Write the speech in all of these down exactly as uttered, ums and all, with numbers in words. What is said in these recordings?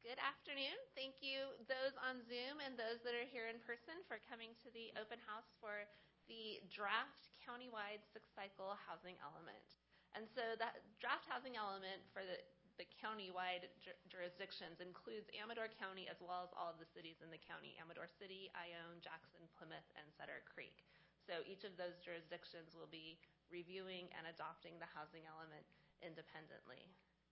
Good afternoon. Thank you, those on Zoom and those that are here in person, for coming to the open house for the draft countywide six-cycle housing element. And so that draft housing element for the, the countywide ju jurisdictions includes Amador County as well as all of the cities in the county: Amador City, Ione, Jackson, Plymouth, and Sutter Creek. So each of those jurisdictions will be reviewing and adopting the housing element independently.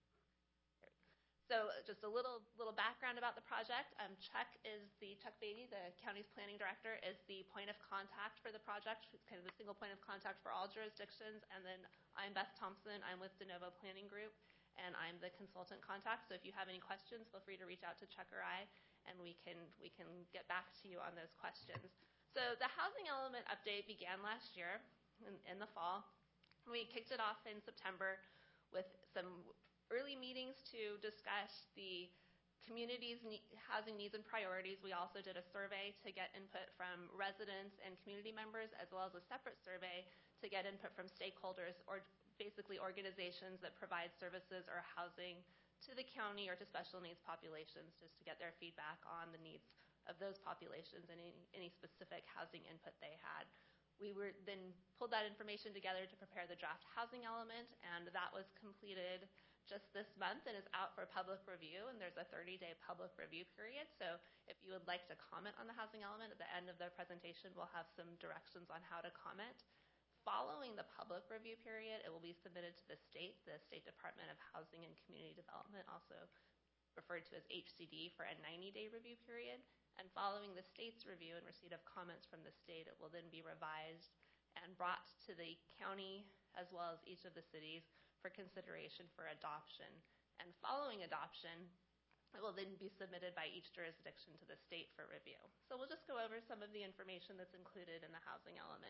So just a little little background about the project. Um, Chuck is the Chuck Beatty, the county's planning director, is the point of contact for the project. It's kind of the single point of contact for all jurisdictions. And then I'm Beth Thompson. I'm with De Novo Planning Group, and I'm the consultant contact. So if you have any questions, feel free to reach out to Chuck or I, and we can we can get back to you on those questions. So the housing element update began last year in, in the fall. We kicked it off in September with some early meetings to discuss the community's housing needs and priorities. We also did a survey to get input from residents and community members, as well as a separate survey to get input from stakeholders, or basically organizations that provide services or housing to the county or to special needs populations, just to get their feedback on the needs of those populations and any, any specific housing input they had. We were then pulled that information together to prepare the draft housing element, and that was completed just this month and is out for public review, and there's a thirty-day public review period. So if you would like to comment on the housing element, at the end of the presentation, we'll have some directions on how to comment. Following the public review period, it will be submitted to the state, the State Department of Housing and Community Development, also referred to as H C D, for a ninety-day review period. And following the state's review and receipt of comments from the state, it will then be revised and brought to the county as well as each of the cities for consideration for adoption. And following adoption, it will then be submitted by each jurisdiction to the state for review. So we'll just go over some of the information that's included in the housing element.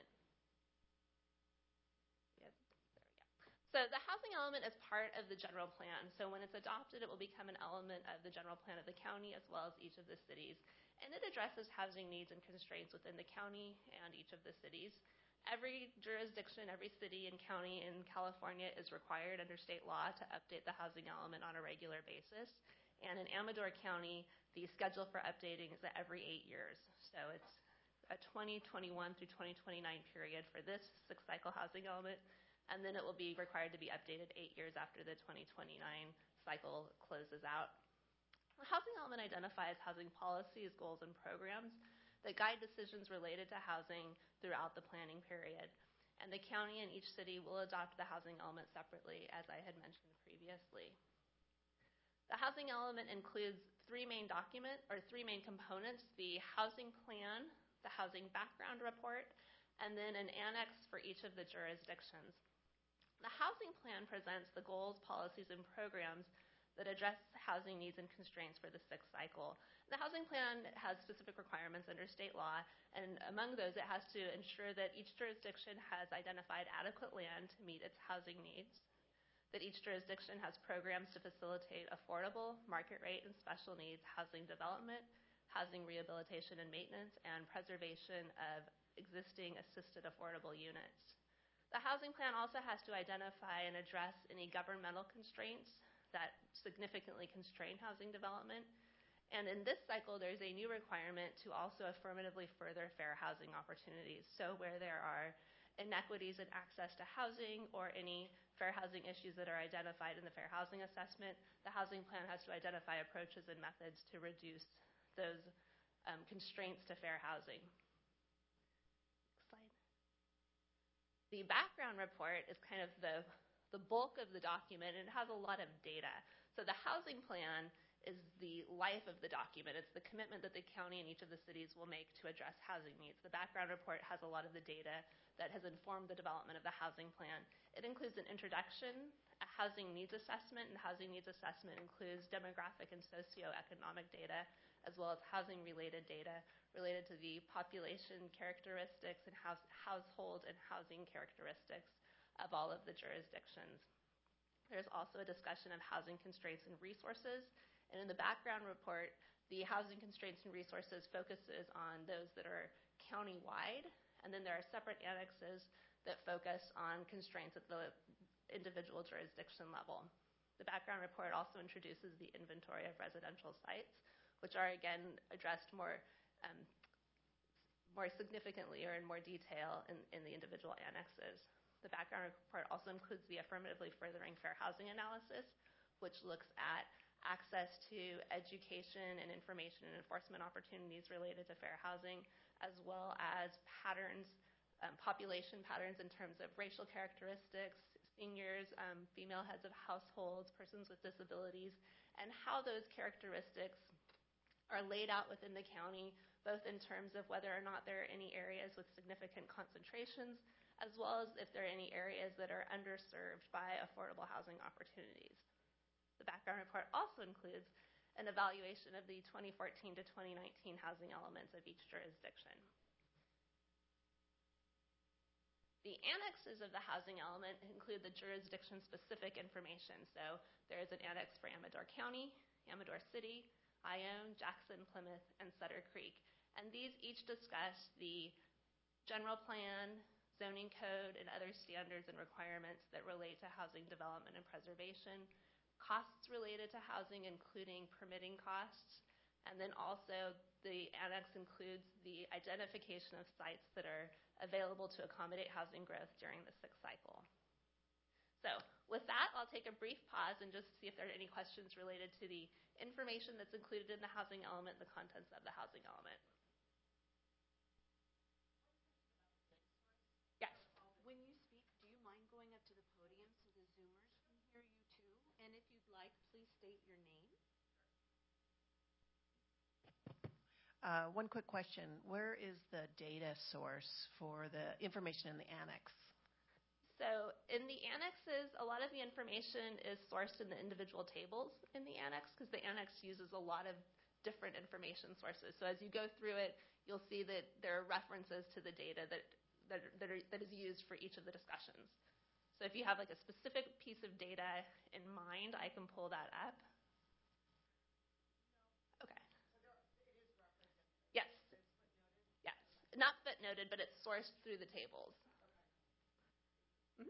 Yes, there we go. So the housing element is part of the general plan. So when it's adopted, it will become an element of the general plan of the county as well as each of the cities. And it addresses housing needs and constraints within the county and each of the cities. Every jurisdiction, every city and county in California is required under state law to update the housing element on a regular basis. And in Amador County, the schedule for updating is every eight years. So it's a twenty twenty-one through twenty twenty-nine period for this six-cycle housing element, and then it will be required to be updated eight years after the twenty twenty-nine cycle closes out. The housing element identifies housing policies, goals, and programs that guide decisions related to housing throughout the planning period. And the county and each city will adopt the housing element separately, as I had mentioned previously. The housing element includes three main documents, or three main components: the housing plan, the housing background report, and then an annex for each of the jurisdictions. The housing plan presents the goals, policies, and programs that address housing needs and constraints for the sixth cycle. The housing plan has specific requirements under state law, and among those, it has to ensure that each jurisdiction has identified adequate land to meet its housing needs, that each jurisdiction has programs to facilitate affordable, market rate, and special needs housing development, housing rehabilitation and maintenance, and preservation of existing assisted affordable units. The housing plan also has to identify and address any governmental constraints that significantly constrain housing development. And in this cycle, there's a new requirement to also affirmatively further fair housing opportunities. So where there are inequities in access to housing or any fair housing issues that are identified in the fair housing assessment, the housing plan has to identify approaches and methods to reduce those um, constraints to fair housing. Next slide. The background report is kind of the the bulk of the document, and it has a lot of data. So the housing plan is the life of the document. It's the commitment that the county and each of the cities will make to address housing needs. The background report has a lot of the data that has informed the development of the housing plan. It includes an introduction, a housing needs assessment, and the housing needs assessment includes demographic and socioeconomic data, as well as housing-related data related to the population characteristics and house, household and housing characteristics of all of the jurisdictions. There's also a discussion of housing constraints and resources. And in the background report, the housing constraints and resources focuses on those that are county-wide. And then there are separate annexes that focus on constraints at the individual jurisdiction level. The background report also introduces the inventory of residential sites, which are, again, addressed more um, more significantly or in more detail in, in the individual annexes. The background report also includes the affirmatively furthering fair housing analysis, which looks at access to education and information and enforcement opportunities related to fair housing, as well as patterns, um, population patterns in terms of racial characteristics, seniors, um, female heads of households, persons with disabilities, and how those characteristics are laid out within the county, both in terms of whether or not there are any areas with significant concentrations, as well as if there are any areas that are underserved by affordable housing opportunities. The background report also includes an evaluation of the twenty fourteen to twenty nineteen housing elements of each jurisdiction. The annexes of the housing element include the jurisdiction-specific information. So there is an annex for Amador County, Amador City, Ione, Jackson, Plymouth, and Sutter Creek. And these each discuss the general plan, zoning code, and other standards and requirements that relate to housing development and preservation, costs related to housing, including permitting costs, and then also the annex includes the identification of sites that are available to accommodate housing growth during the sixth cycle. So with that, I'll take a brief pause and just see if there are any questions related to the information that's included in the housing element, the contents of the housing element. Yes. When you speak, do you mind going up to the podium so the Zoomers can hear you too? And if you'd like, please state your name. Uh, one quick question. Where is the data source for the information in the annex? So in the annexes, a lot of the information is sourced in the individual tables in the annex because the annex uses a lot of different information sources. So as you go through it, you'll see that there are references to the data that, that, that, are, that is used for each of the discussions. So if you have like a specific piece of data in mind, I can pull that up. Okay. Yes. Yes. Not footnoted, but it's sourced through the tables. Mm-hmm.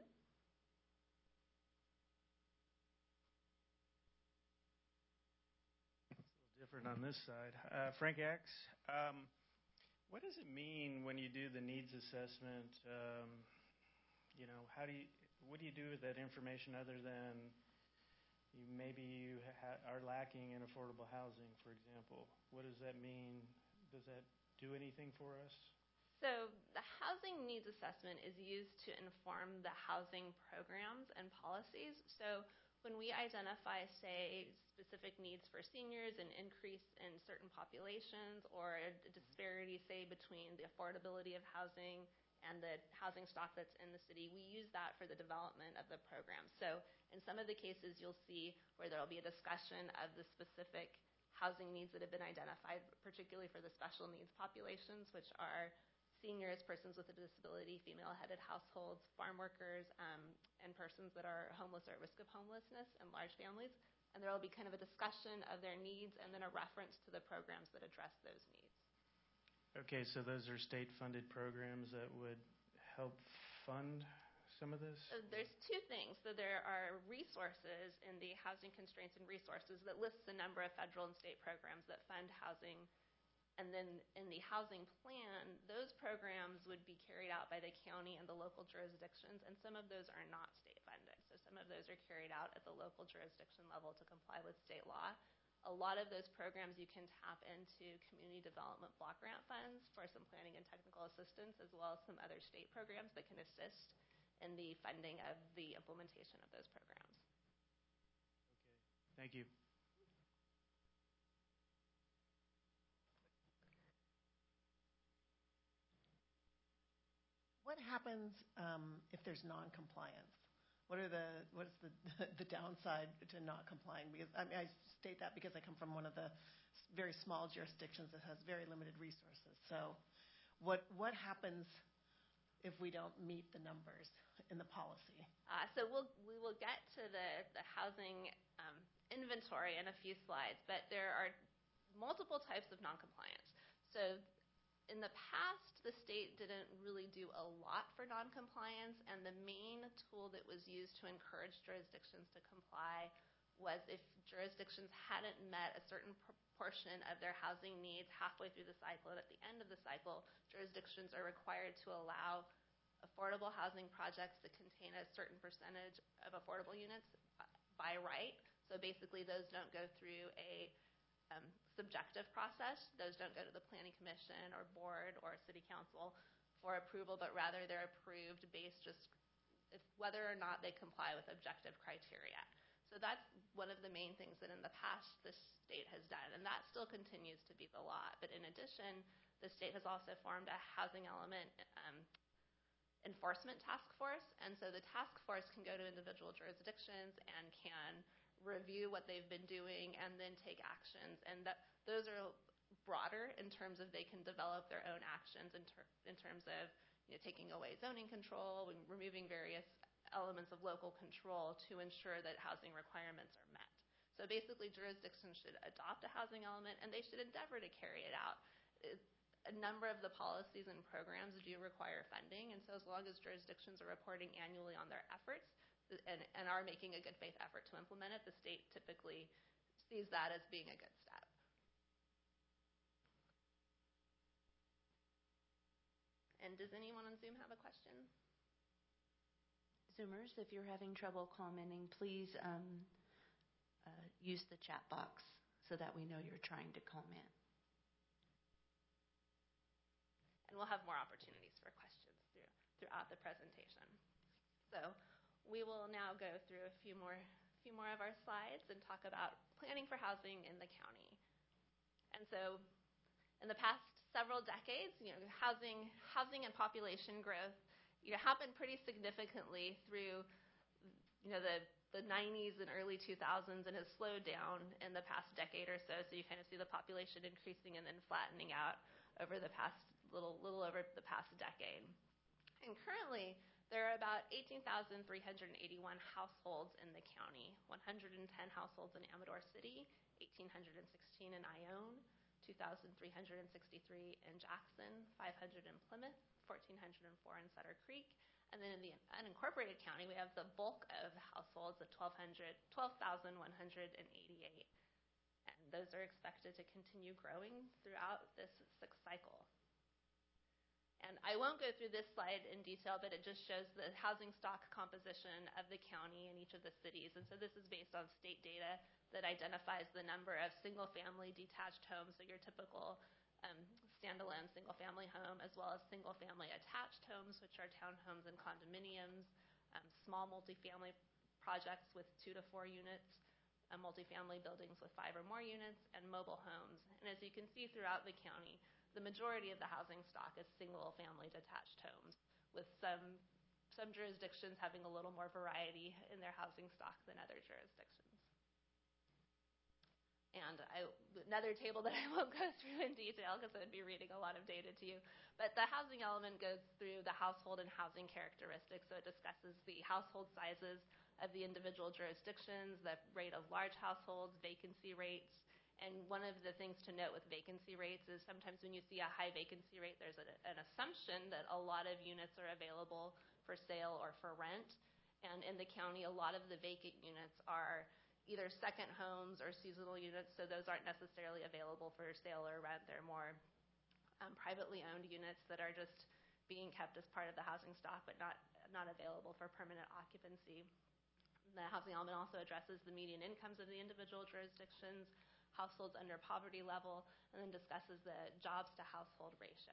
It's a little different on this side. Uh, Frank X. Um, what does it mean when you do the needs assessment? Um, you know, how do you, what do you do with that information other than you, maybe you ha- are lacking in affordable housing, for example? What does that mean? Does that do anything for us? So the housing needs assessment is used to inform the housing programs and policies. So when we identify, say, specific needs for seniors, an increase in certain populations, or a disparity, say, between the affordability of housing and the housing stock that's in the city, we use that for the development of the program. So in some of the cases, you'll see where there will be a discussion of the specific housing needs that have been identified, particularly for the special needs populations, which are seniors, persons with a disability, female-headed households, farm workers, um, and persons that are homeless or at risk of homelessness, and large families. And there will be kind of a discussion of their needs and then a reference to the programs that address those needs. Okay, so those are state-funded programs that would help fund some of this? So there's two things. So there are resources in the Housing Constraints and Resources that lists a number of federal and state programs that fund housing. And then in the housing plan, those programs would be carried out by the county and the local jurisdictions, and some of those are not state funded. So some of those are carried out at the local jurisdiction level to comply with state law. A lot of those programs you can tap into community development block grant funds for some planning and technical assistance, as well as some other state programs that can assist in the funding of the implementation of those programs. Okay, thank you. What happens um, if there's non-compliance? What are the what is the the downside to not complying? Because I mean, I state that because I come from one of the very small jurisdictions that has very limited resources. So, what what happens if we don't meet the numbers in the policy? Uh, so we'll we will get to the the housing um, inventory in a few slides, but there are multiple types of noncompliance. So in the past, the state didn't really do a lot for noncompliance, and the main tool that was used to encourage jurisdictions to comply was if jurisdictions hadn't met a certain proportion of their housing needs halfway through the cycle, and at the end of the cycle, jurisdictions are required to allow affordable housing projects that contain a certain percentage of affordable units by right. So basically, those don't go through a um, subjective process. Those don't go to the Planning Commission or board or city council for approval, but rather they're approved based just if, whether or not they comply with objective criteria. So that's one of the main things that in the past this state has done, and that still continues to be the law. But in addition, the state has also formed a housing element um, enforcement task force, and so the task force can go to individual jurisdictions and can review what they've been doing and then take actions, and that those are broader in terms of they can develop their own actions in, ter- in terms of you know, taking away zoning control and removing various elements of local control to ensure that housing requirements are met. So basically, jurisdictions should adopt a housing element, and they should endeavor to carry it out. It, a number of the policies and programs do require funding, and so as long as jurisdictions are reporting annually on their efforts and, and are making a good faith effort to implement it, the state typically sees that as being a good step. And does anyone on Zoom have a question? Zoomers, if you're having trouble commenting, please um, uh, use the chat box so that we know you're trying to comment. And we'll have more opportunities for questions through, throughout the presentation. So we will now go through a few more, few more of our slides and talk about planning for housing in the county. And so in the past several decades, you know, housing, housing and population growth you know, happened pretty significantly through you know, the, the nineties and early two thousands and has slowed down in the past decade or so. So you kind of see the population increasing and then flattening out over the past little little over the past decade. And currently, there are about eighteen thousand three hundred eighty-one households in the county, one hundred ten households in Amador City, one thousand eight hundred sixteen in Ione, two thousand three hundred sixty-three in Jackson, five hundred in Plymouth, one thousand four hundred four in Sutter Creek. And then in the unincorporated county, we have the bulk of households at twelve thousand one hundred eighty-eight. And those are expected to continue growing throughout this sixth cycle. And I won't go through this slide in detail, but it just shows the housing stock composition of the county in each of the cities. And so this is based on state data that identifies the number of single-family detached homes, so your typical um, standalone single-family home, as well as single-family attached homes, which are townhomes and condominiums, um, small multifamily projects with two to four units, uh, multifamily buildings with five or more units, and mobile homes. And as you can see throughout the county, the majority of the housing stock is single-family detached homes, with some some jurisdictions having a little more variety in their housing stock than other jurisdictions. And I, another table that I won't go through in detail because I would be reading a lot of data to you, but the housing element goes through the household and housing characteristics. So it discusses the household sizes of the individual jurisdictions, the rate of large households, vacancy rates. And one of the things to note with vacancy rates is sometimes when you see a high vacancy rate, there's a, an assumption that a lot of units are available for sale or for rent. And in the county, a lot of the vacant units are either second homes or seasonal units, so those aren't necessarily available for sale or rent. They're more um, privately owned units that are just being kept as part of the housing stock, but not, not available for permanent occupancy. The housing element also addresses the median incomes of the individual jurisdictions, households under poverty level, and then discusses the jobs to household ratio.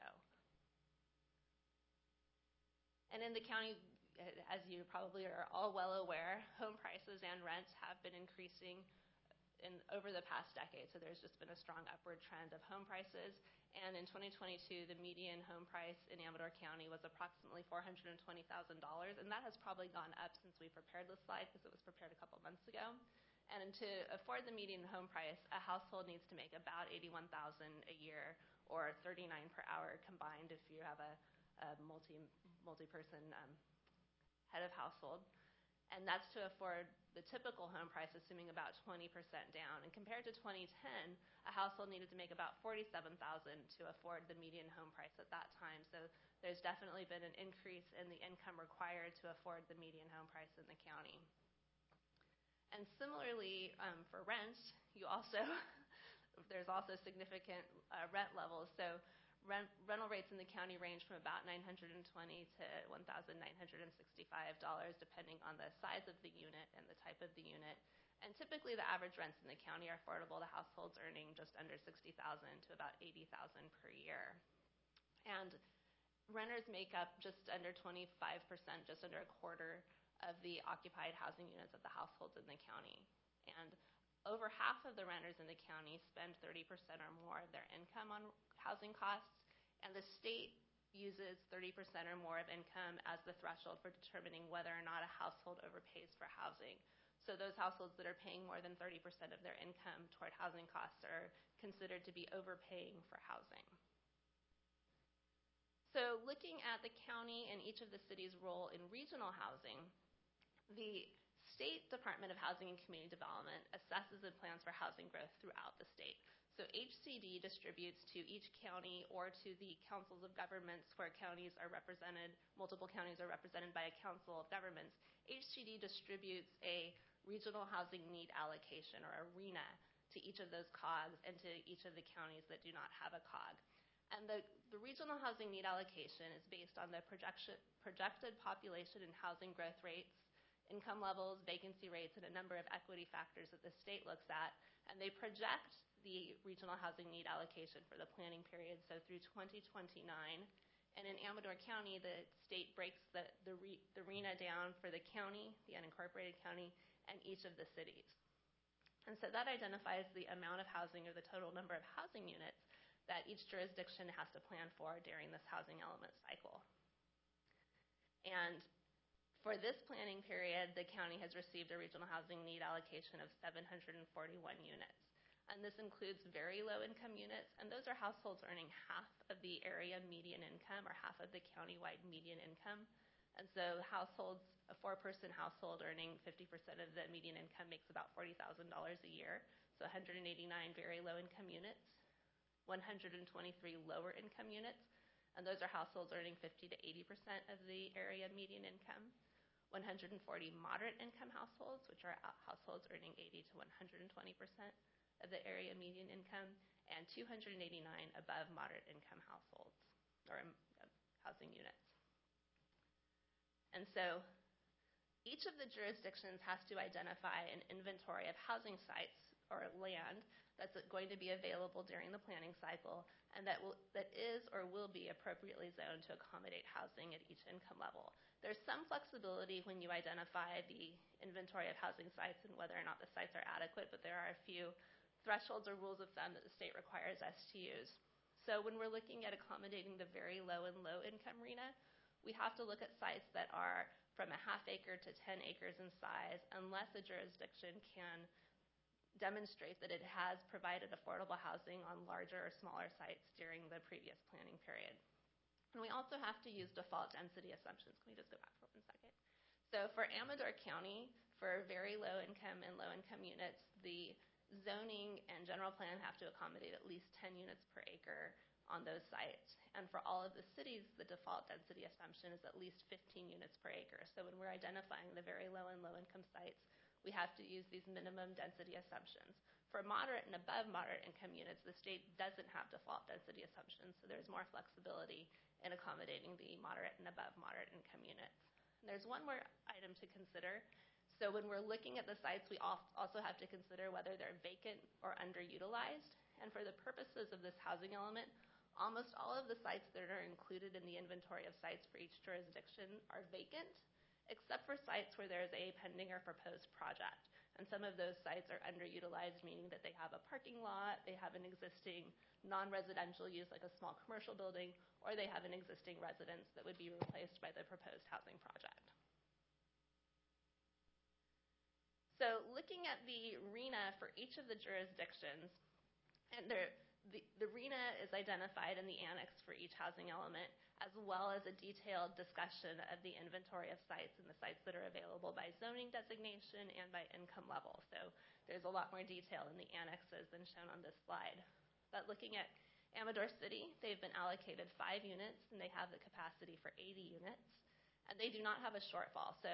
And in the county, as you probably are all well aware, home prices and rents have been increasing in over the past decade. So there's just been a strong upward trend of home prices. And in twenty twenty-two, the median home price in Amador County was approximately four hundred twenty thousand dollars, and that has probably gone up since we prepared this slide because it was prepared a couple months ago. And to afford the median home price, a household needs to make about eighty-one thousand dollars a year, or thirty-nine per hour combined if you have a, a multi multi-person um, head of household. And that's to afford the typical home price, assuming about twenty percent down. And compared to twenty ten, a household needed to make about forty-seven thousand dollars to afford the median home price at that time. So there's definitely been an increase in the income required to afford the median home price in the county. And similarly, um, for rent, you also there's also significant uh, rent levels. So rent, rental rates in the county range from about nine hundred twenty dollars to one thousand nine hundred sixty-five dollars, depending on the size of the unit and the type of the unit. And typically, the average rents in the county are affordable to households earning just under sixty thousand dollars to about eighty thousand dollars per year. And renters make up just under twenty-five percent, just under a quarter of the occupied housing units of the households in the county. And over half of the renters in the county spend thirty percent or more of their income on housing costs, and the state uses thirty percent or more of income as the threshold for determining whether or not a household overpays for housing. So those households that are paying more than thirty percent of their income toward housing costs are considered to be overpaying for housing. So looking at the county and each of the cities' role in regional housing, the State Department of Housing and Community Development assesses and plans for housing growth throughout the state. So H C D distributes to each county or to the councils of governments where counties are represented, multiple counties are represented by a council of governments. H C D distributes a regional housing need allocation, or a R E N A, to each of those C O Gs and to each of the counties that do not have a C O G. And the, the regional housing need allocation is based on the projection, projected population and housing growth rates, income levels, vacancy rates, and a number of equity factors that the state looks at. And they project the regional housing need allocation for the planning period, so through twenty twenty-nine. And in Amador County, the state breaks the, the, re, the R E N A down for the county, the unincorporated county, and each of the cities. And so that identifies the amount of housing, or the total number of housing units, that each jurisdiction has to plan for during this housing element cycle. And for this planning period, the county has received a regional housing need allocation of seven hundred forty-one units. And this includes very low income units, and those are households earning half of the area median income, or half of the countywide median income. And so households, a four-person household earning fifty percent of the median income makes about forty thousand dollars a year. So one hundred eighty-nine very low income units, one hundred twenty-three lower income units, and those are households earning fifty to eighty percent of the area median income. one hundred forty moderate income households, which are households earning eighty to one hundred twenty percent of the area median income, and two hundred eighty-nine above moderate income households, or um, housing units. And so each of the jurisdictions has to identify an inventory of housing sites or land that's going to be available during the planning cycle, and that will that is or will be appropriately zoned to accommodate housing at each income level. There's some flexibility when you identify the inventory of housing sites and whether or not the sites are adequate, but there are a few thresholds or rules of thumb that the state requires us to use. So when we're looking at accommodating the very low and low income R E N A, we have to look at sites that are from a half acre to ten acres in size, unless a jurisdiction can demonstrate that it has provided affordable housing on larger or smaller sites during the previous planning period. And we also have to use default density assumptions. Can we just go back for one second? So for Amador County, for very low income and low income units, the zoning and general plan have to accommodate at least ten units per acre on those sites. And for all of the cities, the default density assumption is at least fifteen units per acre. So when we're identifying the very low and low income sites, we have to use these minimum density assumptions. For moderate and above moderate income units, the state doesn't have default density assumptions, so there's more flexibility in accommodating the moderate and above moderate income units. And there's one more item to consider. So when we're looking at the sites, we also have to consider whether they're vacant or underutilized. And for the purposes of this housing element, almost all of the sites that are included in the inventory of sites for each jurisdiction are vacant, except for sites where there's a pending or proposed project. And some of those sites are underutilized, meaning that they have a parking lot, they have an existing non-residential use like a small commercial building, or they have an existing residence that would be replaced by the proposed housing project. So looking at the R E N A for each of the jurisdictions, and there, the, the R E N A is identified in the annex for each housing element, as well as a detailed discussion of the inventory of sites and the sites that are available by zoning designation and by income level. So there's a lot more detail in the annexes than shown on this slide. But looking at Amador City, they've been allocated five units, and they have the capacity for eighty units. And they do not have a shortfall. So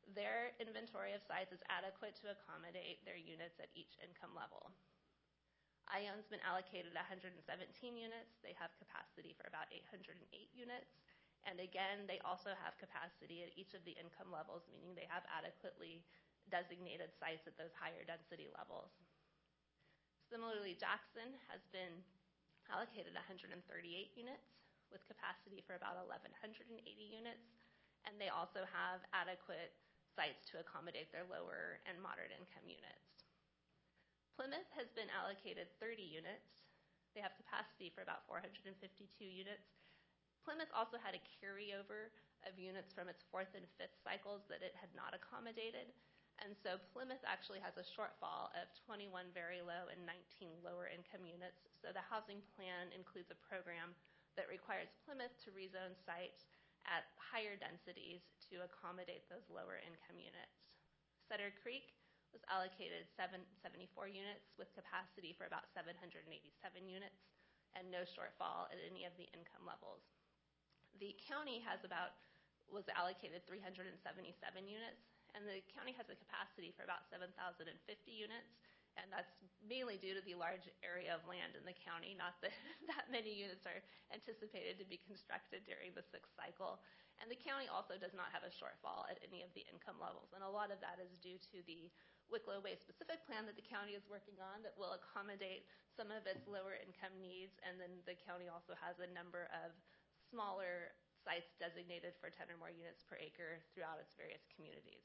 their inventory of sites is adequate to accommodate their units at each income level. Ion's been allocated one hundred seventeen units. They have capacity for about eight hundred eight units. And again, they also have capacity at each of the income levels, meaning they have adequately designated sites at those higher density levels. Similarly, Jackson has been allocated one hundred thirty-eight units with capacity for about one thousand one hundred eighty units, and they also have adequate sites to accommodate their lower and moderate income units. Plymouth has been allocated thirty units. They have capacity for about four hundred fifty-two units. Plymouth also had a carryover of units from its fourth and fifth cycles that it had not accommodated. And so Plymouth actually has a shortfall of twenty-one very low and nineteen lower income units. So the housing plan includes a program that requires Plymouth to rezone sites at higher densities to accommodate those lower income units. Sutter Creek was allocated seven hundred seventy-four units with capacity for about seven hundred eighty-seven units and no shortfall at any of the income levels. The county has about, was allocated three hundred seventy-seven units, and the county has a capacity for about seven thousand fifty units, and that's mainly due to the large area of land in the county, not that that many units are anticipated to be constructed during the sixth cycle. And the county also does not have a shortfall at any of the income levels, and a lot of that is due to the Wicklow Way specific plan that the county is working on that will accommodate some of its lower income needs, and then the county also has a number of smaller sites designated for ten or more units per acre throughout its various communities.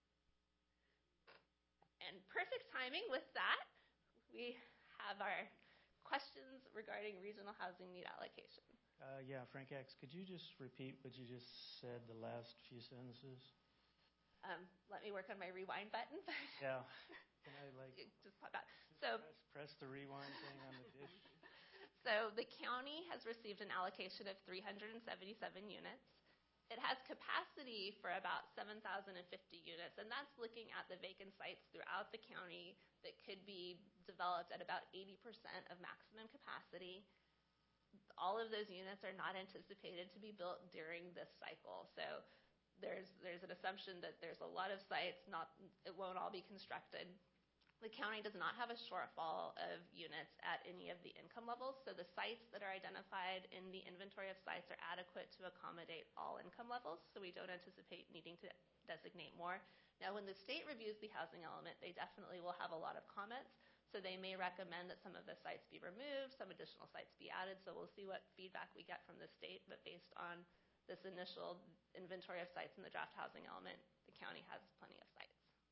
And perfect timing with that, we have our questions regarding regional housing need allocation. Uh, yeah, Frank X, could you just repeat what you just said, the last few sentences? Um, let me work on my rewind button. Yeah. Can I like just pop out? So press, press the rewind thing on the dish? So the county has received an allocation of three hundred seventy-seven units. It has capacity for about seven thousand fifty units, and that's looking at the vacant sites throughout the county that could be developed at about eighty percent of maximum capacity. All of those units are not anticipated to be built during this cycle. So there's there's an assumption that there's a lot of sites, not it won't all be constructed. The county does not have a shortfall of units at any of the income levels, so the sites that are identified in the inventory of sites are adequate to accommodate all income levels, so we don't anticipate needing to designate more. Now, when the state reviews the housing element, they definitely will have a lot of comments, so they may recommend that some of the sites be removed, some additional sites be added, so we'll see what feedback we get from the state, but based on this initial inventory of sites in the draft housing element, the county has plenty of sites.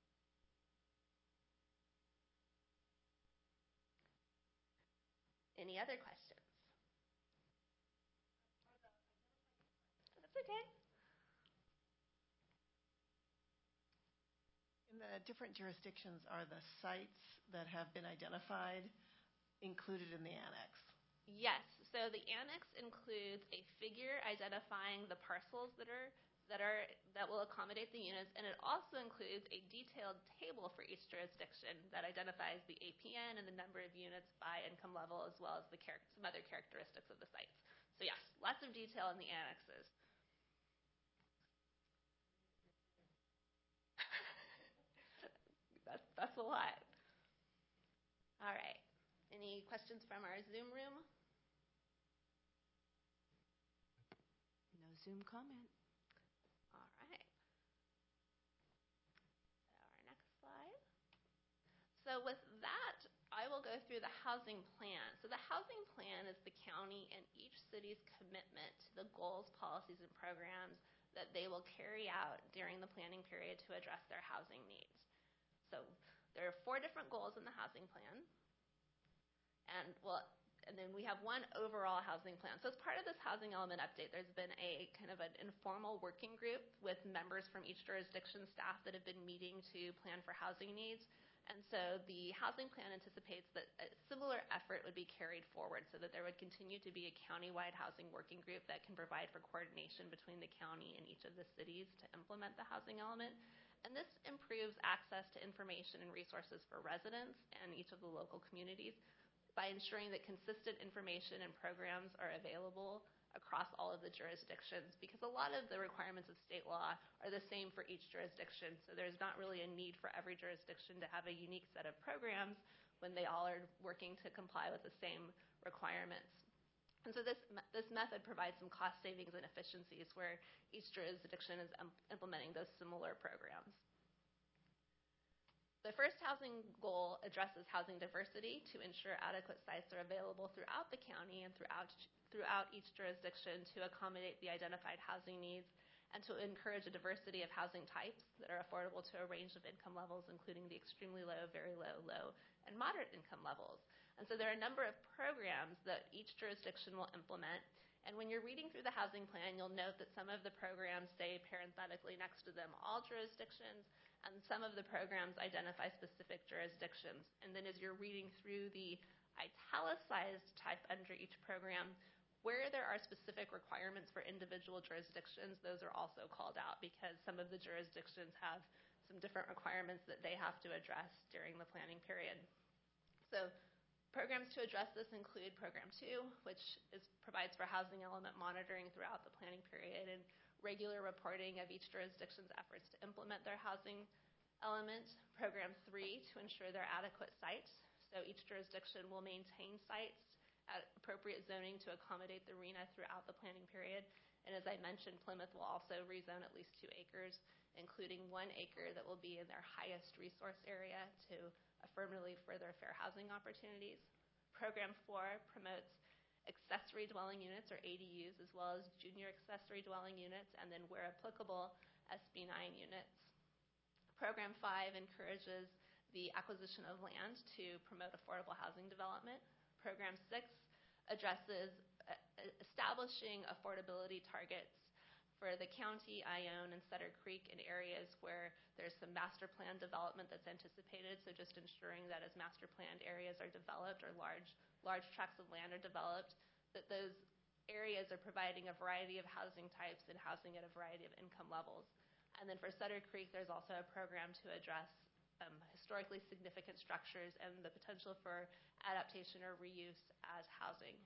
Any other questions? That's okay. In the different jurisdictions, are the sites that have been identified included in the annex? Yes. So the annex includes a figure identifying the parcels that are that are that will accommodate the units, and it also includes a detailed table for each jurisdiction that identifies the A P N and the number of units by income level, as well as the char- some other characteristics of the sites. So yes, lots of detail in the annexes. that's that's a lot. All right. Any questions from our Zoom room? No Zoom comment. All right. So our next slide. So with that, I will go through the housing plan. So the housing plan is the county and each city's commitment to the goals, policies, and programs that they will carry out during the planning period to address their housing needs. So there are four different goals in the housing plan. And well, and then we have one overall housing plan. So as part of this housing element update, there's been a kind of an informal working group with members from each jurisdiction staff that have been meeting to plan for housing needs. And so the housing plan anticipates that a similar effort would be carried forward so that there would continue to be a countywide housing working group that can provide for coordination between the county and each of the cities to implement the housing element. And this improves access to information and resources for residents and each of the local communities by ensuring that consistent information and programs are available across all of the jurisdictions, because a lot of the requirements of state law are the same for each jurisdiction. So there's not really a need for every jurisdiction to have a unique set of programs when they all are working to comply with the same requirements. And so this, this method provides some cost savings and efficiencies where each jurisdiction is um, implementing those similar programs. The first housing goal addresses housing diversity to ensure adequate sites are available throughout the county and throughout, throughout each jurisdiction to accommodate the identified housing needs and to encourage a diversity of housing types that are affordable to a range of income levels, including the extremely low, very low, low, and moderate income levels. And so there are a number of programs that each jurisdiction will implement. And when you're reading through the housing plan, you'll note that some of the programs say parenthetically next to them all jurisdictions, and some of the programs identify specific jurisdictions. And then as you're reading through the italicized type under each program, where there are specific requirements for individual jurisdictions, those are also called out because some of the jurisdictions have some different requirements that they have to address during the planning period. So programs to address this include Program two, which is, provides for housing element monitoring throughout the planning period and regular reporting of each jurisdiction's efforts to implement their housing element. Program three, to ensure there are adequate sites. So each jurisdiction will maintain sites at appropriate zoning to accommodate the R E N A throughout the planning period. And as I mentioned, Plymouth will also rezone at least two acres, including one acre that will be in their highest resource area to affirmatively further fair housing opportunities. Program four promotes accessory dwelling units, or A D Us, as well as junior accessory dwelling units, and then where applicable, S B nine units. Program five encourages the acquisition of land to promote affordable housing development. Program six addresses uh, establishing affordability targets for the county, Ione, and Sutter Creek in areas where there's some master plan development that's anticipated. So just ensuring that as master planned areas are developed or large, large tracts of land are developed, that those areas are providing a variety of housing types and housing at a variety of income levels. And then for Sutter Creek, there's also a program to address um, historically significant structures and the potential for adaptation or reuse as housing.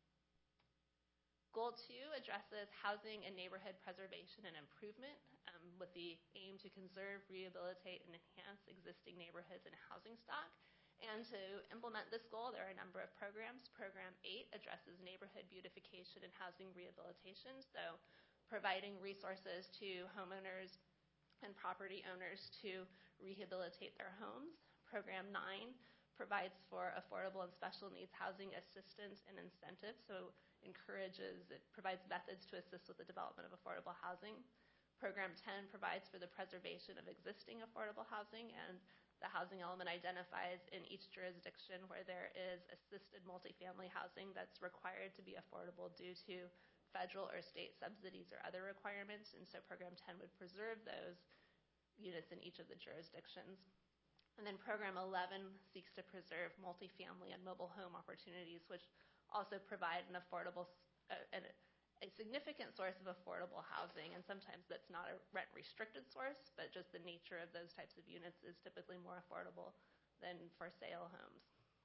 Goal two addresses housing and neighborhood preservation and improvement um, with the aim to conserve, rehabilitate, and enhance existing neighborhoods and housing stock. And to implement this goal, there are a number of programs. Program eight addresses neighborhood beautification and housing rehabilitation, so providing resources to homeowners and property owners to rehabilitate their homes. Program nine provides for affordable and special needs housing assistance and incentives, so encourages, it provides methods to assist with the development of affordable housing. Program ten provides for the preservation of existing affordable housing, and the housing element identifies in each jurisdiction where there is assisted multifamily housing that's required to be affordable due to federal or state subsidies or other requirements, and so Program ten would preserve those units in each of the jurisdictions. And then Program eleven seeks to preserve multifamily and mobile home opportunities, which also provide an affordable, uh, a, a significant source of affordable housing, and sometimes that's not a rent-restricted source, but just the nature of those types of units is typically more affordable than for sale homes.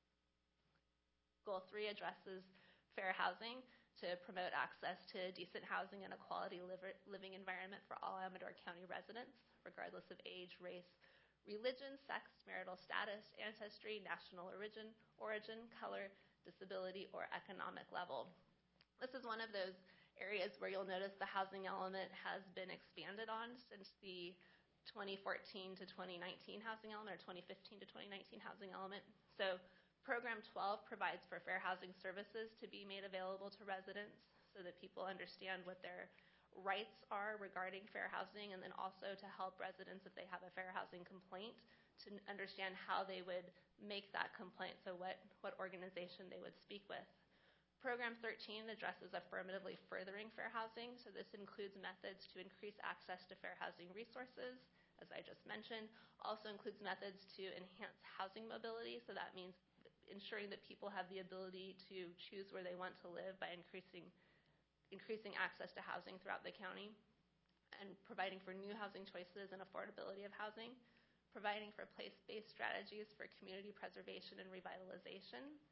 Goal three addresses fair housing to promote access to decent housing and a quality liver, living environment for all Amador County residents, regardless of age, race, religion, sex, marital status, ancestry, national origin, origin, color, disability, or economic level. This is one of those areas where you'll notice the housing element has been expanded on since the twenty fourteen to twenty nineteen housing element, or twenty fifteen to twenty nineteen housing element. So Program twelve provides for fair housing services to be made available to residents so that people understand what their rights are regarding fair housing, and then also to help residents, if they have a fair housing complaint, to understand how they would make that complaint, so what, what organization they would speak with. Program thirteen addresses affirmatively furthering fair housing, so this includes methods to increase access to fair housing resources, as I just mentioned. Also includes methods to enhance housing mobility, so that means ensuring that people have the ability to choose where they want to live by increasing increasing access to housing throughout the county, and providing for new housing choices and affordability of housing, providing for place-based strategies for community preservation and revitalization,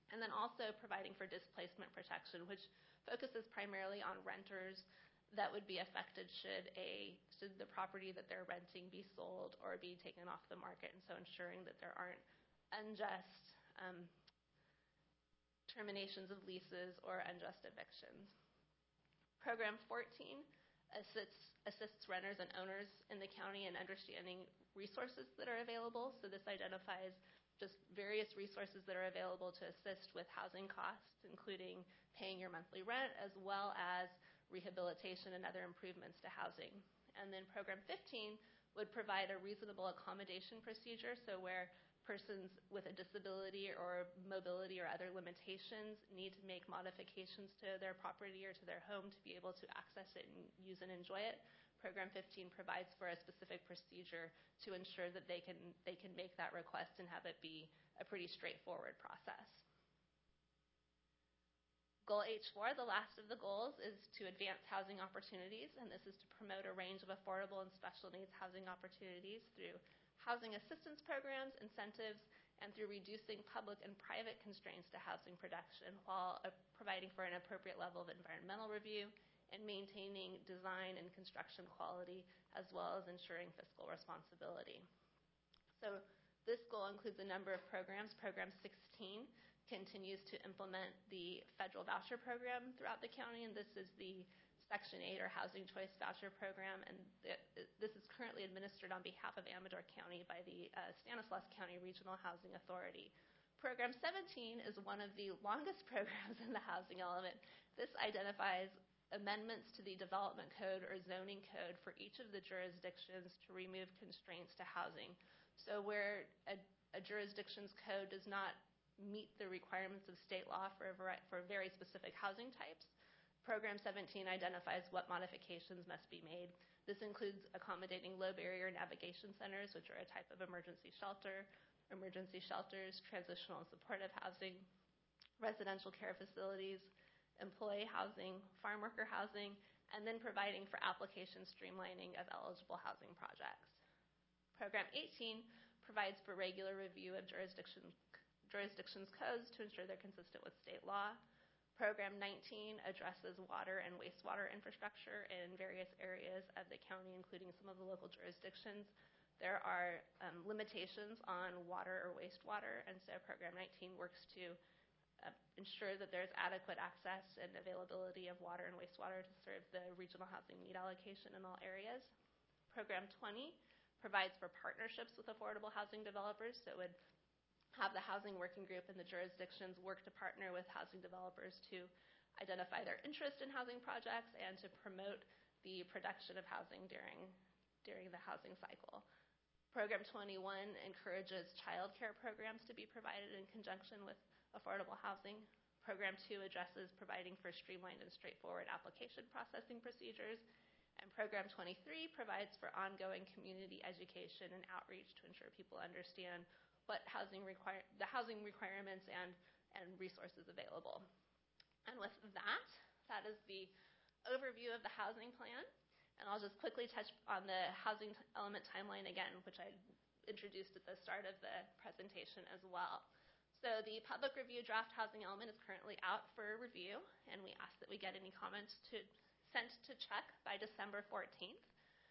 And then also providing for displacement protection, which focuses primarily on renters that would be affected should a should the property that they're renting be sold or be taken off the market, and so ensuring that there aren't unjust um, terminations of leases or unjust evictions. Program fourteen assists, assists renters and owners in the county in understanding resources that are available. So this identifies just various resources that are available to assist with housing costs, including paying your monthly rent, as well as rehabilitation and other improvements to housing. And then Program fifteen would provide a reasonable accommodation procedure, so where persons with a disability or mobility or other limitations need to make modifications to their property or to their home to be able to access it and use and enjoy it. Program fifteen provides for a specific procedure to ensure that they can they can make that request and have it be a pretty straightforward process. Goal H four, the last of the goals, is to advance housing opportunities, and this is to promote a range of affordable and special needs housing opportunities through housing assistance programs, incentives, and through reducing public and private constraints to housing production while uh, providing for an appropriate level of environmental review and maintaining design and construction quality, as well as ensuring fiscal responsibility. So this goal includes a number of programs. Program sixteen continues to implement the federal voucher program throughout the county, and this is the Section eight or Housing Choice Voucher Program, and it, it, this is currently administered on behalf of Amador County by the uh, Stanislaus County Regional Housing Authority. Program seventeen is one of the longest programs in the housing element. This identifies amendments to the development code or zoning code for each of the jurisdictions to remove constraints to housing. So where a, a jurisdiction's code does not meet the requirements of state law for, a vari- for very specific housing types, Program seventeen identifies what modifications must be made. This includes accommodating low barrier navigation centers, which are a type of emergency shelter, emergency shelters, transitional and supportive housing, residential care facilities, employee housing, farm worker housing, and then providing for application streamlining of eligible housing projects. Program eighteen provides for regular review of jurisdictions jurisdictions' codes to ensure they're consistent with state law. Program nineteen addresses water and wastewater infrastructure in various areas of the county, including some of the local jurisdictions. There are um, limitations on water or wastewater, and so Program nineteen works to uh, ensure that there's adequate access and availability of water and wastewater to serve the regional housing need allocation in all areas. Program twenty provides for partnerships with affordable housing developers, so it would have the housing working group and the jurisdictions work to partner with housing developers to identify their interest in housing projects and to promote the production of housing during, during the housing cycle. Program twenty-one encourages child care programs to be provided in conjunction with affordable housing. Program two addresses providing for streamlined and straightforward application processing procedures. And Program twenty-three provides for ongoing community education and outreach to ensure people understand what housing require, the housing requirements and, and resources available. And with that, that is the overview of the housing plan. And I'll just quickly touch on the housing t- element timeline again, which I introduced at the start of the presentation as well. So the public review draft housing element is currently out for review, and we ask that we get any comments to, sent to Chuck by December fourteenth.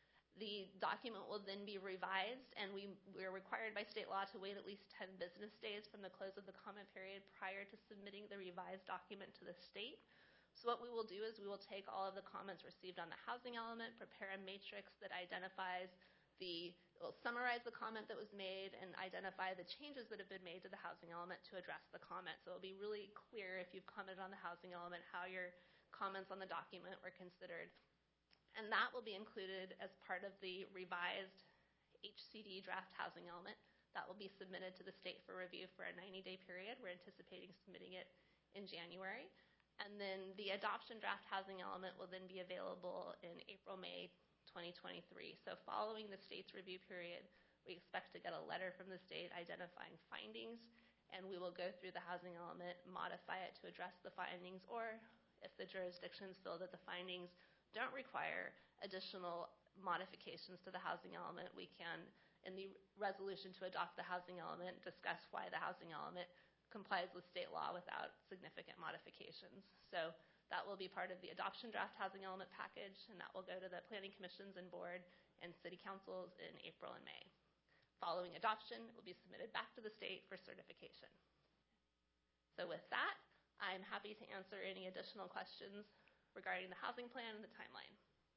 The document will then be revised, and we, we are required by state law to wait at least ten business days from the close of the comment period prior to submitting the revised document to the state. So what we will do is we will take all of the comments received on the housing element, prepare a matrix that identifies the, will summarize the comment that was made and identify the changes that have been made to the housing element to address the comment. So it'll be really clear if you've commented on the housing element, how your comments on the document were considered. And that will be included as part of the revised H C D draft housing element that will be submitted to the state for review for a ninety-day period. We're anticipating submitting it in January. And then the adoption draft housing element will then be available in April, May twenty twenty-three. So following the state's review period, we expect to get a letter from the state identifying findings, and we will go through the housing element, modify it to address the findings, or if the jurisdictions feel that the findings don't require additional modifications to the housing element, we can, in the resolution to adopt the housing element, discuss why the housing element complies with state law without significant modifications. So that will be part of the adoption draft housing element package, and that will go to the planning commissions and board and city councils in April and May. Following adoption, it will be submitted back to the state for certification. So with that, I'm happy to answer any additional questions regarding the housing plan and the timeline.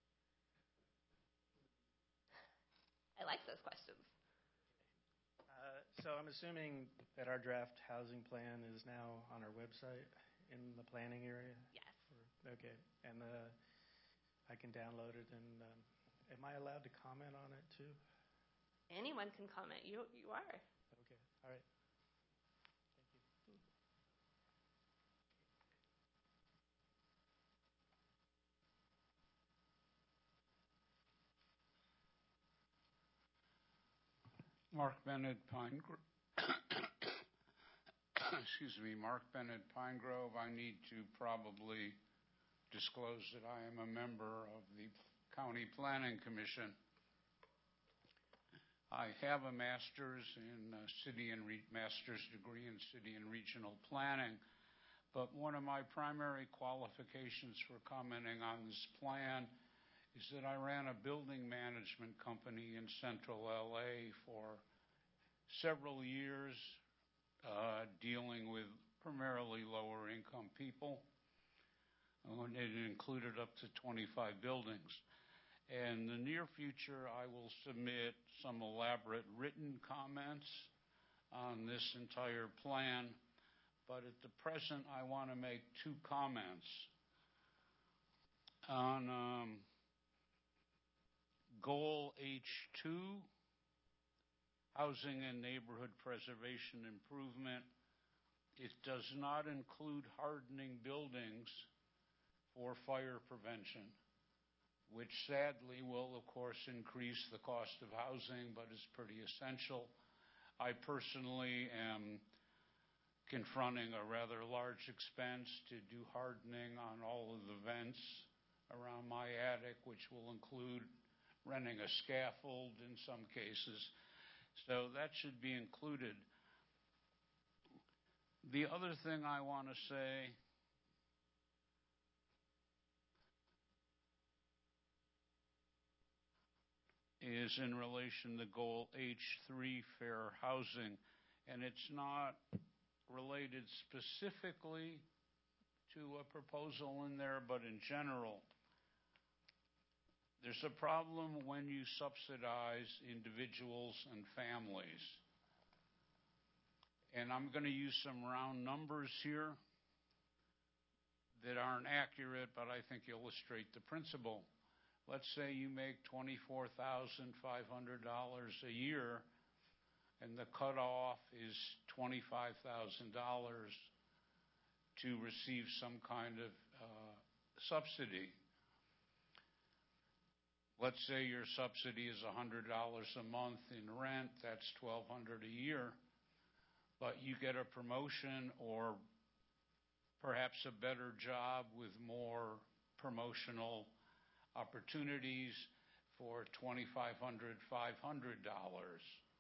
I like those questions. Uh, so I'm assuming that our draft housing plan is now on our website in the planning area? Yes. Or, okay. And uh, I can download it. And um, am I allowed to comment on it too? Anyone can comment. You you are. Okay. All right. Thank you. Mark Bennett, Pine Grove. Excuse me, Mark Bennett, Pine Grove. I need to probably disclose that I am a member of the County Planning Commission. I have a master's in uh, city and re- master's degree in city and regional planning, but one of my primary qualifications for commenting on this plan is that I ran a building management company in central L A for several years, uh, dealing with primarily lower income people. And it included up to twenty-five buildings. In the near future, I will submit some elaborate written comments on this entire plan, but at the present, I want to make two comments. On um, Goal H two, Housing and Neighborhood Preservation Improvement, it does not include hardening buildings for fire prevention, which sadly will, of course, increase the cost of housing, but is pretty essential. I personally am confronting a rather large expense to do hardening on all of the vents around my attic, which will include renting a scaffold in some cases. So that should be included. The other thing I want to say is in relation to Goal H three, fair housing, and it's not related specifically to a proposal in there, but in general. There's a problem when you subsidize individuals and families. And I'm going to use some round numbers here that aren't accurate, but I think illustrate the principle. Let's say you make twenty-four thousand five hundred dollars a year, and the cutoff is twenty-five thousand dollars to receive some kind of uh, subsidy. Let's say your subsidy is one hundred dollars a month in rent, that's twelve hundred dollars a year, but you get a promotion or perhaps a better job with more promotional opportunities for twenty-five hundred dollars, five hundred dollars.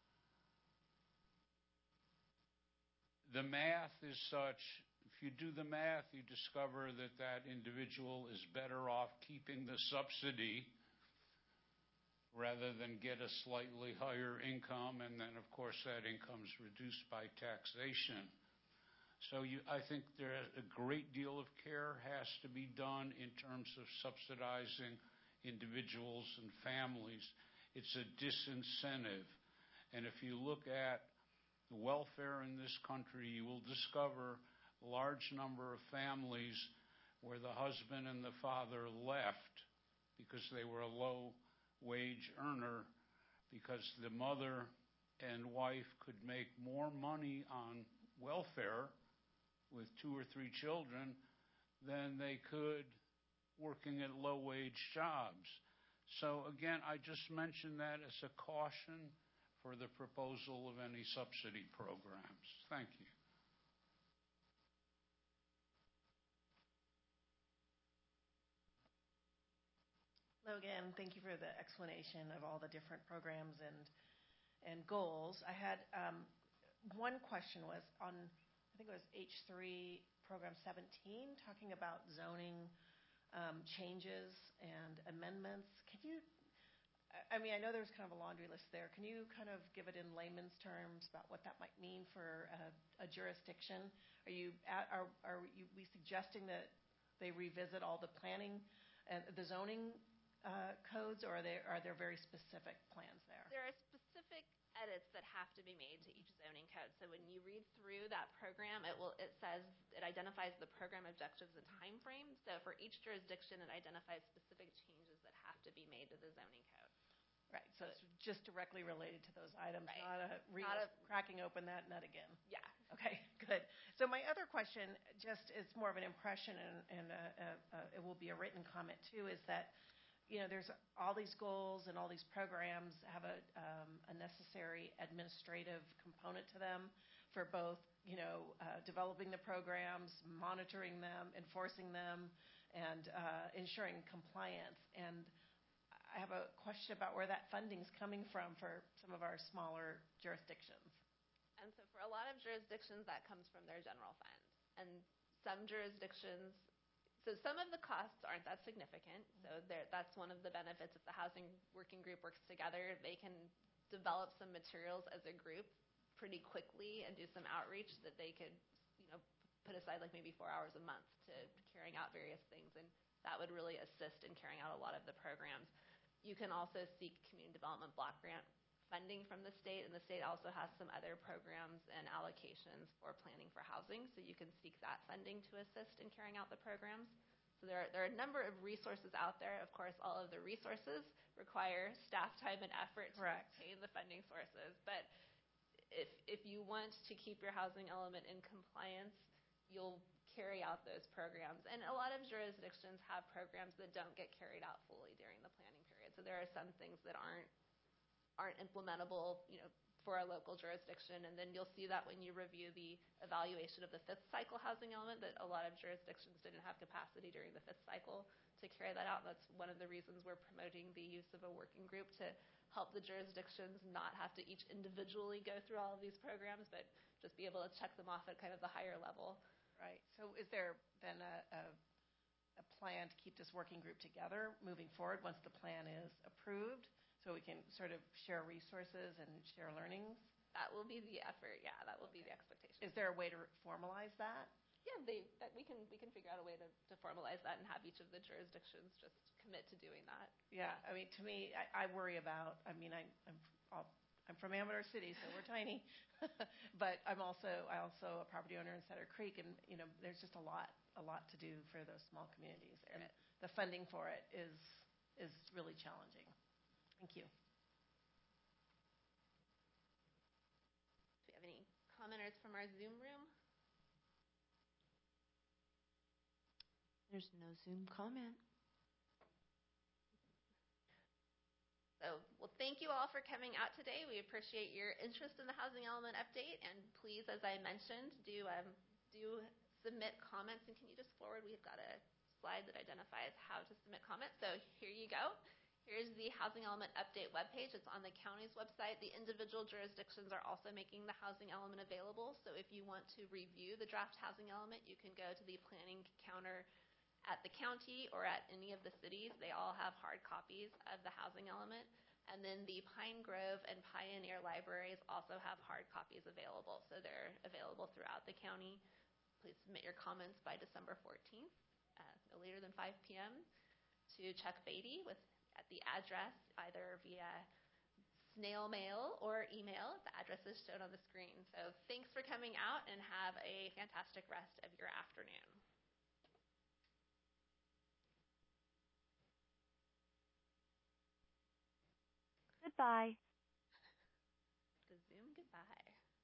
The math is such, if you do the math, you discover that that individual is better off keeping the subsidy rather than get a slightly higher income, and then, of course, that income is reduced by taxation. So you, I think there a great deal of care has to be done in terms of subsidizing individuals and families. It's a disincentive. And if you look at the welfare in this country, you will discover a large number of families where the husband and the father left because they were a low-wage earner, because the mother and wife could make more money on welfare with two or three children than they could working at low-wage jobs. So again, I just mentioned that as a caution for the proposal of any subsidy programs. Thank you. Logan, thank you for the explanation of all the different programs and and goals. I had um, one question was on think it was H three, Program seventeen, talking about zoning um, changes and amendments. Can you, I- I mean, I know there's kind of a laundry list there. Can you kind of give it in layman's terms about what that might mean for a, a jurisdiction? Are you, at, are, are you, we suggesting that they revisit all the planning and the zoning uh, codes, or are there, are there very specific plans there? There are specific edits that have to be made to each zoning code. So when you read through that program, it will it says it identifies the program objectives and timeframe. So for each jurisdiction, it identifies specific changes that have to be made to the zoning code. Right. So it's just directly related to those items, Right. not a, re- Not a- cracking open that nut again. Yeah. Okay, good. So my other question, just it's more of an impression, and, and uh, uh, uh, it will be a written comment too, is that you know there's all these goals and all these programs have a, um, a necessary administrative component to them for both you know uh, developing the programs, monitoring them, enforcing them, and uh, ensuring compliance. And I have a question about where that funding is coming from for some of our smaller jurisdictions. And so for a lot of jurisdictions, that comes from their general fund. And some jurisdictions, so some of the costs aren't that significant. So there- that's one of the benefits if the housing working group works together. They can develop some materials as a group pretty quickly and do some outreach that they could, you know, put aside like maybe four hours a month to carrying out various things. And that would really assist in carrying out a lot of the programs. You can also seek community development block grant funding from the state, and the state also has some other programs and allocations for planning for housing, so you can seek that funding to assist in carrying out the programs. So there are, there are a number of resources out there. Of course, all of the resources require staff time and effort to Correct. obtain the funding sources, but if, if you want to keep your housing element in compliance, you'll carry out those programs. And a lot of jurisdictions have programs that don't get carried out fully during the planning period. So there are some things that aren't aren't implementable, you know, for a local jurisdiction. And then you'll see that when you review the evaluation of the fifth cycle housing element, that a lot of jurisdictions didn't have capacity during the fifth cycle to carry that out. That's one of the reasons we're promoting the use of a working group to help the jurisdictions not have to each individually go through all of these programs, but just be able to check them off at kind of the higher level. Right. So is there then a, a, a plan to keep this working group together moving forward once the plan is approved, so we can sort of share resources and share learnings? That will be the effort. Yeah, that will be the expectation. Is there a way to formalize that? Yeah, they, that we can we can figure out a way to, to formalize that and have each of the jurisdictions just commit to doing that. Yeah. I mean, to me, I, I worry about. I mean, I, I'm I'll, I'm from Amador City, so we're tiny, but I'm also I also a property owner in Sutter Creek, and you know, there's just a lot a lot to do for those small communities, and the funding for it is is really challenging. Thank you. Do we have any commenters from our Zoom room? There's no Zoom comment. So, well, thank you all for coming out today. We appreciate your interest in the housing element update, and please, as I mentioned, do um, do submit comments. And can you just forward? We've got a slide that identifies how to submit comments. So here you go. Here's the housing element update webpage. It's on the county's website. The individual jurisdictions are also making the housing element available. So if you want to review the draft housing element, you can go to the planning counter at the county or at any of the cities. They all have hard copies of the housing element. And then the Pine Grove and Pioneer libraries also have hard copies available. So they're available throughout the county. Please submit your comments by December fourteenth, uh, no later than five p.m. to Chuck Beatty with at the address, either via snail mail or email. The address is shown on the screen. So thanks for coming out, and have a fantastic rest of your afternoon. Goodbye. The Zoom goodbye.